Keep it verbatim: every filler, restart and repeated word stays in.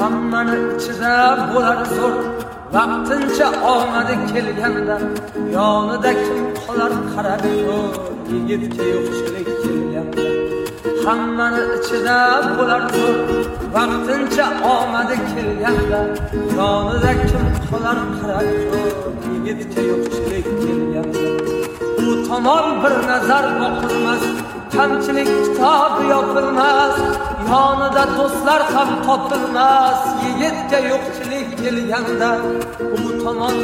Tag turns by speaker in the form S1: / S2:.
S1: hammani ichida bo'lar zo'r vaqtincha omadi kelganda yonida kim qolar qarab ko'r yigitga yo'qchilik kelganda hammani ichida bo'lar zo'r vaqtincha omadi kelganda yonida kim qolar qarab ko'r yigitga yo'qchilik kelganda u tomon bir nazar boqilmas kamchilik kitobi yopilmas yonida do'stlar ham topilmas yigitga yo'qchilik kelganda u tomon